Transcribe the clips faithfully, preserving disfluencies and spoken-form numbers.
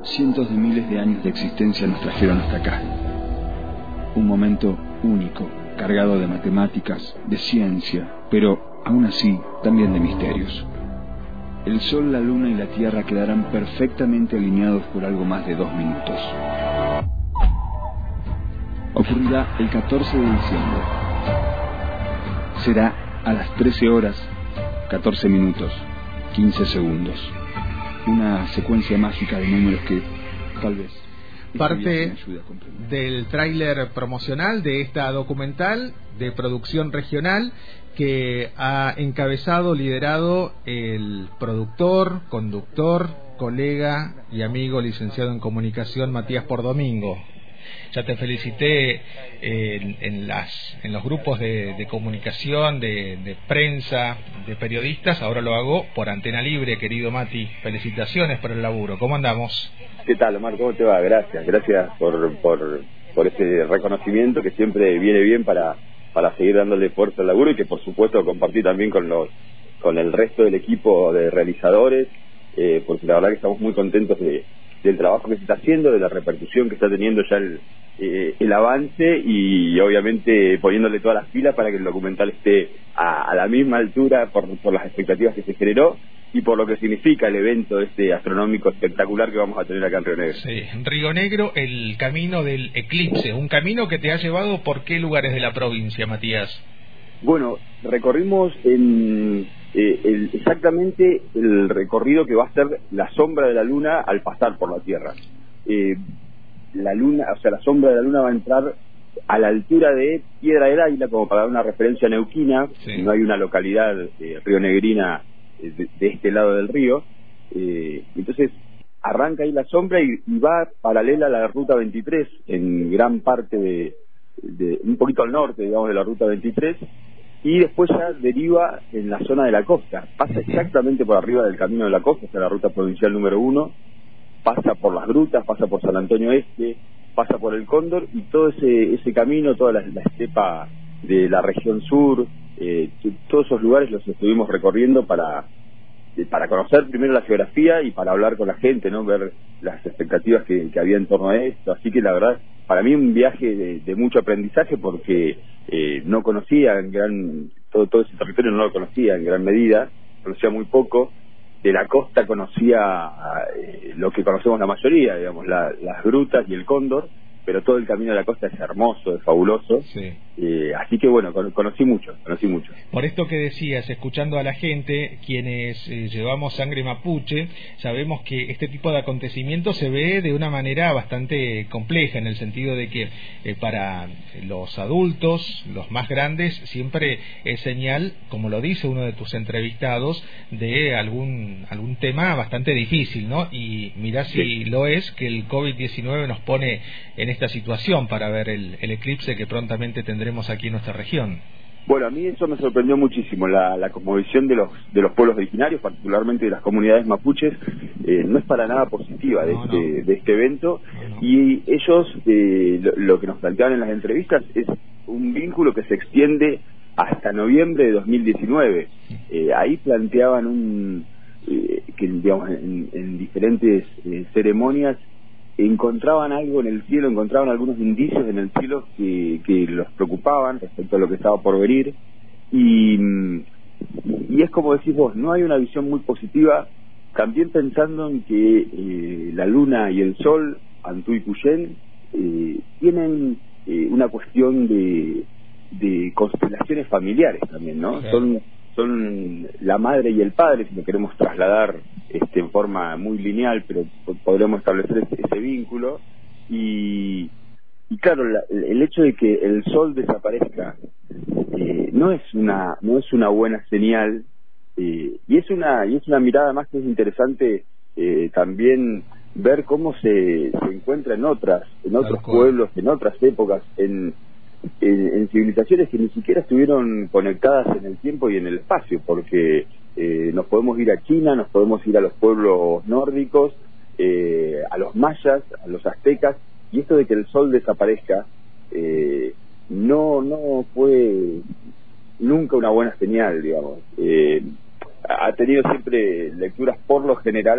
Cientos de miles de años de existencia nos trajeron hasta acá. Un momento único, cargado de matemáticas, de ciencia, pero aún así también de misterios. El Sol, la Luna y la Tierra quedarán perfectamente alineados por algo más de dos minutos. Ocurrirá el catorce de diciembre. Será a las trece horas, catorce minutos, quince segundos. Una secuencia mágica de números que tal vez parte del tráiler promocional de esta documental de producción regional que ha encabezado, liderado el productor, conductor, colega y amigo licenciado en comunicación Matías Pordomingo. Ya te felicité en, en, las, en los grupos de, de comunicación, de, de prensa, de periodistas. Ahora lo hago por Antena Libre, querido Mati. Felicitaciones por el laburo. ¿Cómo andamos? ¿Qué tal, Omar? ¿Cómo te va? Gracias. Gracias por, por, por este reconocimiento que siempre viene bien para, para seguir dándole fuerza al laburo y que, por supuesto, compartí también con, los, con el resto del equipo de realizadores, eh, porque la verdad que estamos muy contentos de del trabajo que se está haciendo, de la repercusión que está teniendo ya el, eh, el avance y obviamente poniéndole todas las pilas para que el documental esté a, a la misma altura por, por las expectativas que se generó y por lo que significa el evento este astronómico espectacular que vamos a tener acá en Río Negro. Sí, en Río Negro, el camino del eclipse, un camino que te ha llevado ¿por qué lugares de la provincia, Matías? Bueno, recorrimos en, eh, el, exactamente el recorrido que va a ser la sombra de la luna al pasar por la Tierra. Eh, la luna, o sea, la sombra de la luna va a entrar a la altura de Piedra del Águila, como para dar una referencia neuquina. Sí. No hay una localidad eh, rionegrina eh, de, de este lado del río. Eh, entonces arranca ahí la sombra y, y va paralela a la ruta veintitrés en gran parte de, de un poquito al norte, digamos, de la ruta veintitrés. Y después ya deriva en la zona de la costa, pasa exactamente por arriba del camino de la costa, hasta la ruta provincial número uno, pasa por las grutas, pasa por San Antonio Este, pasa por el Cóndor, y todo ese ese camino, toda la, la estepa de la región sur, eh, todos esos lugares los estuvimos recorriendo para para conocer primero la geografía y para hablar con la gente, ¿no? Ver las expectativas que, que había en torno a esto. Así que la verdad, para mí un viaje de, de mucho aprendizaje porque eh, no conocía en gran todo todo ese territorio, no lo conocía en gran medida, conocía muy poco. De la costa conocía eh, lo que conocemos la mayoría, digamos, la, las grutas y el Cóndor, pero todo el camino de la costa es hermoso, es fabuloso. Sí. Eh, así que bueno, con, conocí mucho, conocí mucho. Por esto que decías, escuchando a la gente, quienes eh, llevamos sangre mapuche, sabemos que este tipo de acontecimientos se ve de una manera bastante compleja, en el sentido de que eh, para los adultos, los más grandes, siempre es señal, como lo dice uno de tus entrevistados, de algún algún tema bastante difícil, ¿no? Y mirá si sí. Lo es, que el COVID diecinueve nos pone en esta situación para ver el, el eclipse que prontamente tendremos aquí en nuestra región. Bueno, a mí eso me sorprendió muchísimo, la, la cosmovisión de los de los pueblos originarios, particularmente de las comunidades mapuches, eh, no es para nada positiva de, no, este, no. de este evento, no, no. Y ellos, eh, lo, lo que nos planteaban en las entrevistas es un vínculo que se extiende hasta noviembre de dos mil diecinueve. Eh, ahí planteaban un eh, que, digamos, en, en diferentes eh, ceremonias encontraban algo en el cielo, encontraban algunos indicios en el cielo que, que los preocupaban respecto a lo que estaba por venir, y, y es como decís vos, no hay una visión muy positiva, también pensando en que eh, la luna y el sol, Antú y Cuyén, eh, tienen eh, una cuestión de, de constelaciones familiares también, ¿no? Okay. Son son la madre y el padre, si lo queremos trasladar este, en forma muy lineal, pero podremos establecer ese, ese vínculo. Y, y claro, la, el hecho de que el sol desaparezca eh, no es una no es una buena señal, eh, y es una y es una mirada más que es interesante eh, también ver cómo se, se encuentra en otras en otros pueblos, en otras épocas, en En, en civilizaciones que ni siquiera estuvieron conectadas en el tiempo y en el espacio, porque eh, nos podemos ir a China, nos podemos ir a los pueblos nórdicos, eh, a los mayas, a los aztecas, y esto de que el sol desaparezca eh, no no fue nunca una buena señal, digamos. Eh, ha tenido siempre lecturas por lo general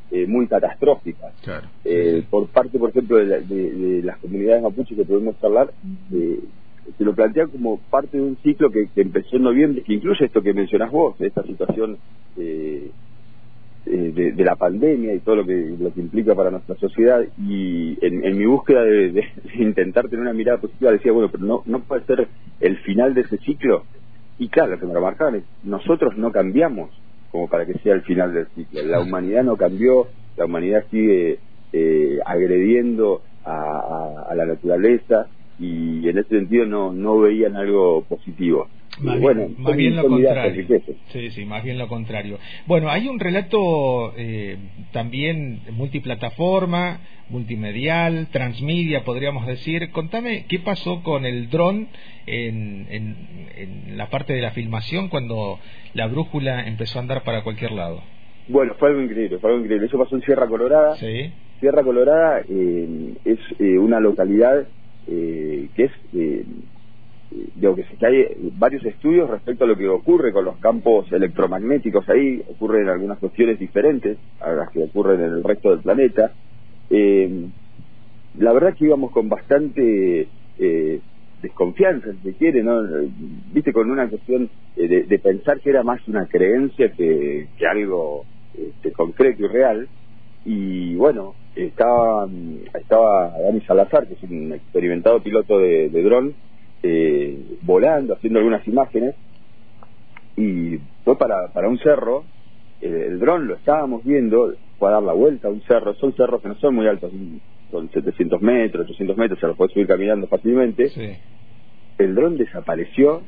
eh, muy catastróficas. Claro. Eh, por parte, por ejemplo, de, la, de, de las comunidades mapuches que podemos hablar, eh, se lo plantea como parte de un ciclo que, que empezó en noviembre, que incluye esto que mencionás vos, esta situación eh, eh, de, de la pandemia y todo lo que, lo que implica para nuestra sociedad. Y en, en mi búsqueda de, de, de intentar tener una mirada positiva decía, bueno, pero no, no puede ser el final de ese ciclo. Y claro, lo que me remarcaban es, nosotros no cambiamos como para que sea el final del ciclo. La humanidad no cambió, la humanidad sigue eh, agrediendo a, a, a la naturaleza, y en ese sentido no no veían algo positivo. Más y bien, bueno, más bien lo contrario. Sí, sí, más bien lo contrario. Bueno, hay un relato eh, también multiplataforma, multimedial, transmedia, podríamos decir. Contame qué pasó con el dron en, en, en la parte de la filmación cuando la brújula empezó a andar para cualquier lado. Bueno, fue algo increíble, fue algo increíble. Eso pasó en Sierra Colorada. Sí. Sierra Colorada eh, es eh, una localidad eh, que es... Eh, digo que, que hay varios estudios respecto a lo que ocurre con los campos electromagnéticos ahí. Ocurren algunas cuestiones diferentes a las que ocurren en el resto del planeta. Eh, la verdad que íbamos con bastante eh, desconfianza, si se quiere, ¿no? Viste, con una cuestión eh, de, de pensar que era más una creencia que, que algo este, concreto y real. Y bueno, estaba estaba Dani Salazar, que es un experimentado piloto de, de dron, eh, volando, haciendo algunas imágenes, y fue para, para un cerro. Eh, el dron lo estábamos viendo, fue a dar la vuelta a un cerro. Son cerros que no son muy altos, son setecientos metros, ochocientos metros, se los puede subir caminando fácilmente. Sí. El dron desapareció.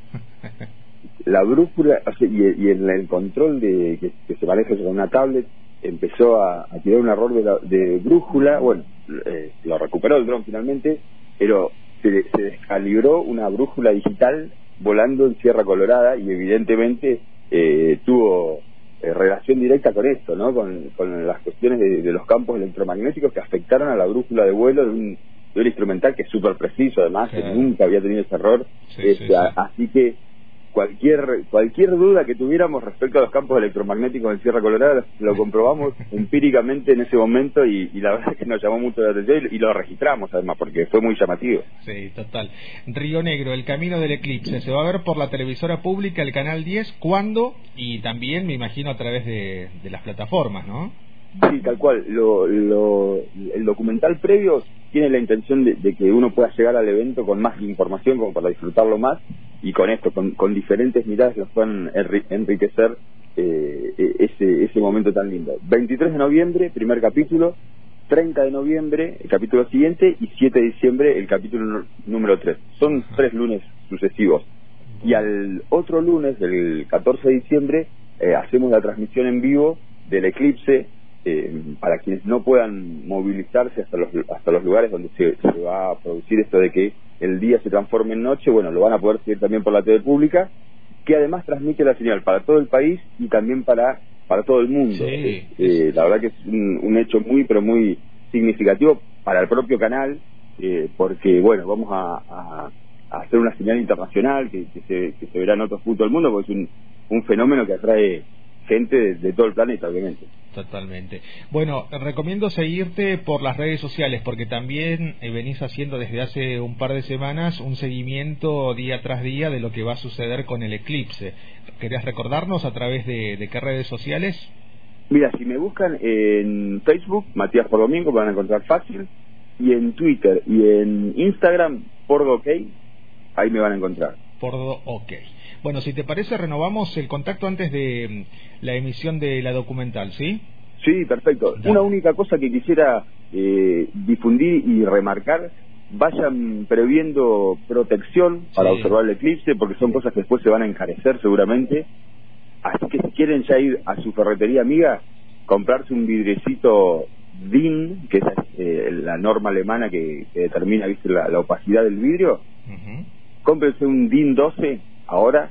La brújula, o sea, y, y en el control de que, que se maneja con una tablet, empezó a, a tirar un error de, la, de brújula. Bueno, eh, lo recuperó el dron finalmente, pero se, se descalibró una brújula digital volando en Sierra Colorada, y evidentemente eh, tuvo eh, relación directa con esto, ¿no? Con, con las cuestiones de, de los campos electromagnéticos que afectaron a la brújula de vuelo de un, de un instrumental que es súper preciso, además, sí, que nunca había tenido ese error. Sí, este, sí, sí. Así que cualquier cualquier duda que tuviéramos respecto a los campos electromagnéticos en Sierra Colorada lo comprobamos empíricamente en ese momento, y, y la verdad es que nos llamó mucho la atención, y, y lo registramos además porque fue muy llamativo. Sí, total. Río Negro, el camino del eclipse, se va a ver por la televisora pública, el canal diez, ¿cuándo? Y también me imagino a través de, de las plataformas, ¿no? Sí, tal cual. Lo, lo, el documental previo tiene la intención de, de que uno pueda llegar al evento con más información, como para disfrutarlo más, y con esto, con, con diferentes miradas que nos puedan enriquecer eh, ese, ese momento tan lindo. veintitrés de noviembre, primer capítulo; treinta de noviembre, el capítulo siguiente; y siete de diciembre, el capítulo número tres. Son tres lunes sucesivos. Y al otro lunes, el catorce de diciembre, eh, hacemos la transmisión en vivo del eclipse, eh, para quienes no puedan movilizarse hasta los hasta los lugares donde se, se va a producir esto de que el día se transforme en noche. Bueno, lo van a poder seguir también por la T V pública, que además transmite la señal para todo el país y también para para todo el mundo. Sí. Eh, la verdad que es un, un hecho muy, pero muy significativo para el propio canal, eh, porque, bueno, vamos a, a, a hacer una señal internacional que, que, se, que se verá en otros puntos del mundo, porque es un, un fenómeno que atrae gente de, de todo el planeta, obviamente. Totalmente. Bueno, recomiendo seguirte por las redes sociales, porque también eh, venís haciendo desde hace un par de semanas un seguimiento día tras día de lo que va a suceder con el eclipse. ¿Querías recordarnos a través de, de qué redes sociales? Mira, si me buscan en Facebook, Matías Por Domingo, me van a encontrar fácil, y en Twitter y en Instagram, Pordo OK, ahí me van a encontrar. Pordo OK. Bueno, si te parece, renovamos el contacto antes de la emisión de la documental, ¿sí? Sí, perfecto. Ya. Una única cosa que quisiera eh, difundir y remarcar: vayan previendo protección para sí. observar el eclipse, porque son cosas que después se van a encarecer seguramente. Así que si quieren ya ir a su ferretería amiga, comprarse un vidriecito D I N, que es eh, la norma alemana que, que determina, ¿viste?, la, la opacidad del vidrio. Uh-huh. Cómprense un D I N doce ahora,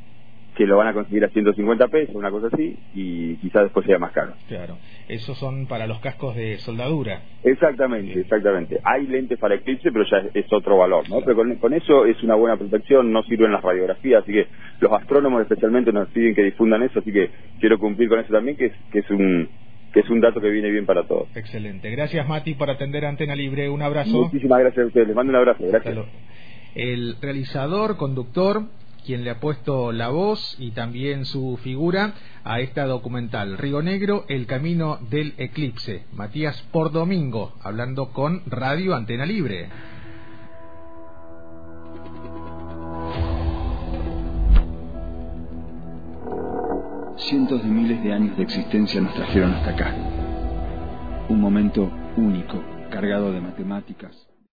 que lo van a conseguir a ciento cincuenta pesos, una cosa así, y quizás después sea más caro. Claro, esos son para los cascos de soldadura. Exactamente, Bien. exactamente. Hay lentes para eclipse, pero ya es, es otro valor, ¿no? Claro. Pero con, con eso es una buena protección, no sirven las radiografías, así que los astrónomos especialmente nos piden que difundan eso, así que quiero cumplir con eso también, que es, que es un que es un dato que viene bien para todos. Excelente. Gracias, Mati, por atender Antena Libre. Un abrazo. Muchísimas gracias a ustedes. Les mando un abrazo. Gracias. El realizador, conductor, quien le ha puesto la voz y también su figura a esta documental, Río Negro, el camino del eclipse. Matías Pordomingo, hablando con Radio Antena Libre. Cientos de miles de años de existencia nos trajeron hasta acá. Un momento único, cargado de matemáticas.